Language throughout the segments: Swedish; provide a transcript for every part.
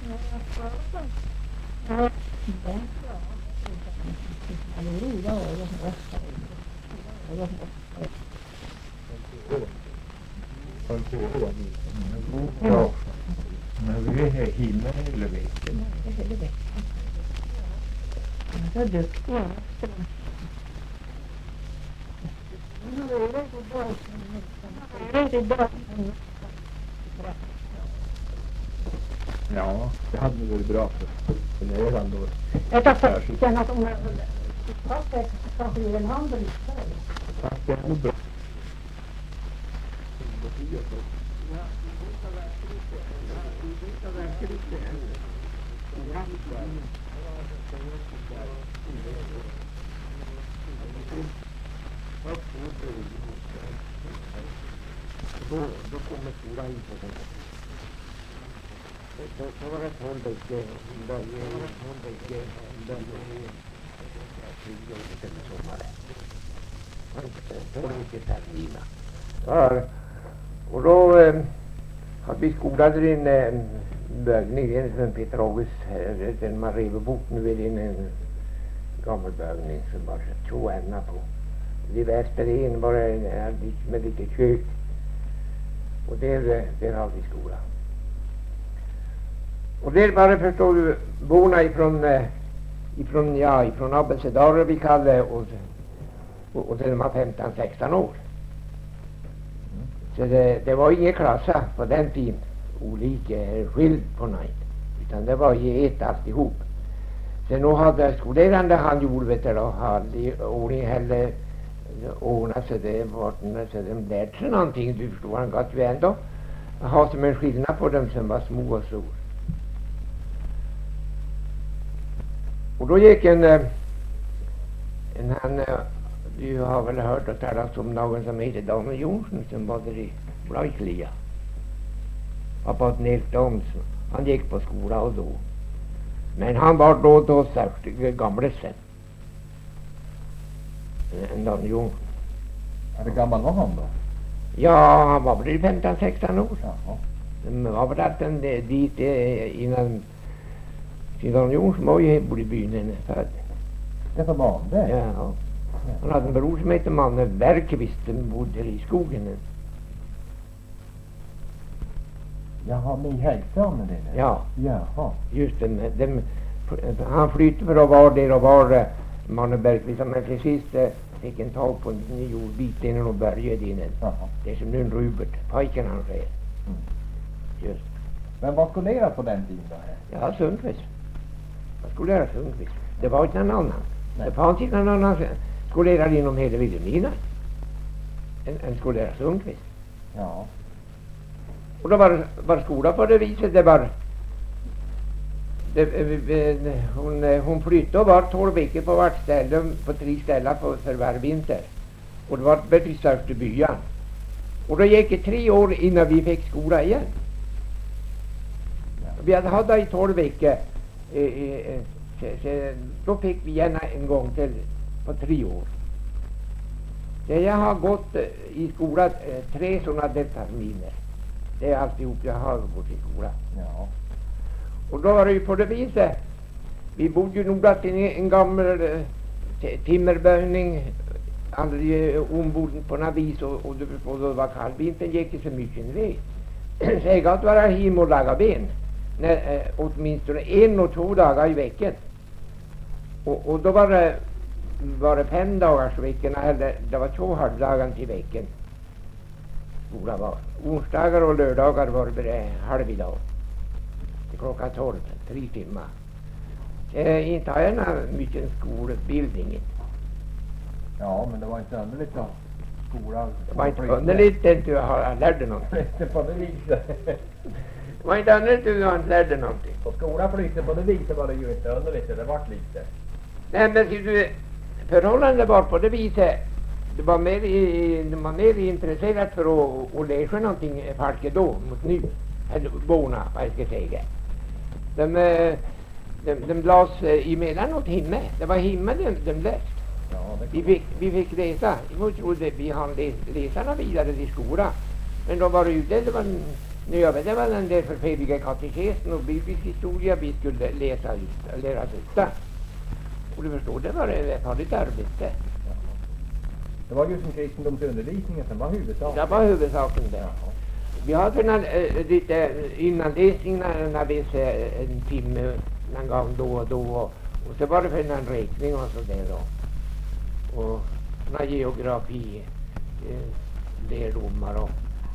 Ja, det hade nog varit bra för det är ändå. Jag kan känna att de kanske ger en hand och lyssnar. Tack, det är nog bra. Då kommer skolan in på den. Så var det från bägge sommaren. Då var det inte termina. Ja, och då hade vi skolat en bögning, en Peter August, den man rev bort nu är det en gammal bögning som var 2 ämnar på. Det väster in bara med lite kök. Och där hade vi skola. Och där var det förstår du borna ifrån Abelsedarer vi kallade och till de var 15-16 år. Så det var ingen klassa på den tiden olika skild på något. Utan det var ju ett alltihop. Så nu hade skolerande han gjorde vet du då hade ordning heller ordnat så det var så de lärde sig någonting du förstår han gott ju ändå ha som en skillnad på dem som var små och stora. Och då gick en han du har väl hört att talas om någon som heter Daniel Jonsson som var där i Blajklia. Var på ett nedstånd. Han gick på skola och då. Men han var då särskilt gamle sen. En Daniel Jonsson. Är det gammal var han då? Ja, han var väl 15-16 år. Jaha. Men var väl att den dit innan Daniel Jonsson var ju både i byn född. Det var barn det? Ja. Han hade en bror som hette Manne Bergqvist som bodde i skogen. Jaha, ni hälsade med det? Ja. Jaha. Just det. Han flyttade för att vara där och var Manne Bergqvist. Men precis fick en tag på en jordbit innan och började innan. Jaha. Det är som nu en Rubert. Pojken han säger. Just. Men vad skulle det på den tiden då? Ja, Sundqvist. Vad skulle det Sundqvist? Det var inte någon annan. Nej. Det fanns inte någon annan skolerare inom hela Vilhelmina. En skolerare Sundqvist. Ja. Och då var skola på det viset. Det var hon flyttade och var 12 veckor på vart ställe på 3 ställen för var vinter. Och det var väldigt störst i byan. Och då gick det 3 år innan vi fick skola igen. Ja. Vi hade i 12 veckor. Då fick vi gärna en gång till på 3 år. Så jag har gått i skola 3 sådana terminer. Det är alltihop jag har gått i skola. Ja. Och då var det ju på det viset. Vi bodde ju nog att en gammal timmerböjning. Aldrig ombord på något vis. Och då var kallvintern gick det så mycket en väg. Så jag gav att vara hem och laga ben. Åtminstone 1 och 2 dagar i veckan. Och då var det 5 dagars veckan. Eller det var 2 halvdagar till veckan. Skola var. Onsdagar och lördagar var det halvidag. Till klockan 12, 3 timmar. Inte har jag mycket skolutbildning. Ja, men det var inte underligt då. Skolan. Det var inte underligt att jag lärde någonting. Flyttade på det viset. Det var inte underligt att jag lärde någonting. På skolan flyttade på det viset var det ju inte underligt. Det var lite. Nej, men du, förhållandet var på det viset. De var mer intresserade för att läsa någonting folk då mot nu. Eller borna, vad jag ska säga. De las emellanåt himme. Det var himme de läste. Ja, Vi fick läsa. Jag trodde vi hann läsarna vidare i skolan. Men då var det ju det var Nu jag vet det var en del förfärliga katekesen och biblisk historia vi skulle lära ut där. Och du förstår, det var ett farligt arbete. Det var ju som kristendomsundervisningen som var huvudsaken. Det var huvudsaken där. Vi hade lite innanläsning när vi ser en timme någon gång då och då. Och så var det för en räkning och så där då. Och några geografi, lärdomar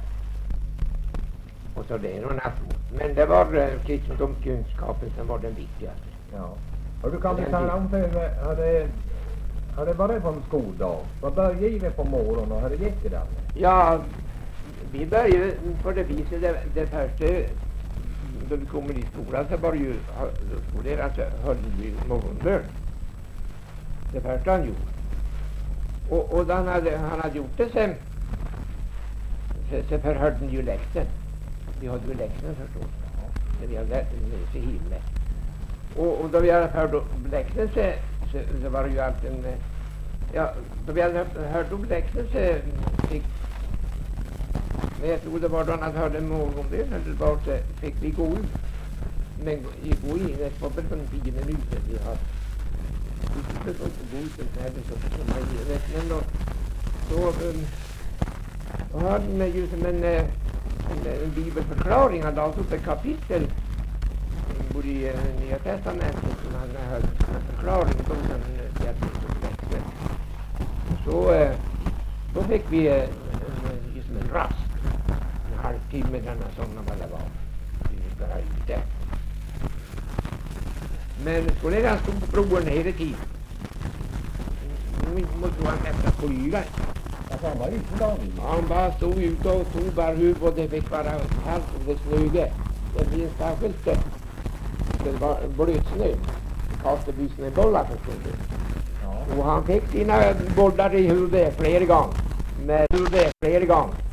och så där och natt. Men det var kristendomskunskapen som var den viktigaste. Ja. Och du kan ju tala om för mig, har det varit på en skoldag? Vad började vi på morgonen och har det gett i den? Ja, vi började på det viset, det första, då vi kommer i skolan så var det ju, alltså höll vi morgonbön. Det första han gjorde. Och då han hade gjort det sen, så förhörde han ju läxan. Vi hade ju läxan förstås. När vi hade läst himlen. Och då vi hade hört läxan så var det ju alltid en, ja, då vi hade hört om läxan så fick, men jag tror det var då han hörde morgonbön eller bara så fick vi gå ut. Men gå in, det var väl för 10 minuter vi hade. Vi fick gå ut och hade men då hade man ju som en bibelförklaring, han la upp ett kapitel både i Nya Testamentet som han hade en förklaring på den läxan. Så då fick vi liksom en rast, en halvtimme denna sådana vad det var. Vi fick vara ute. Men skolan stod på broen hela tiden. Nu måste han efter flyga. Alltså han var ute då? Han bara stod ute och tog bara huvudet och det fick vara kallt och det snöge. Det blev särskilt det var blöt snö. Kastade vi snöbollar förstår du. Ja. Och han fick sina bollar i huvudet flera gånger. Med huvudet flera gånger.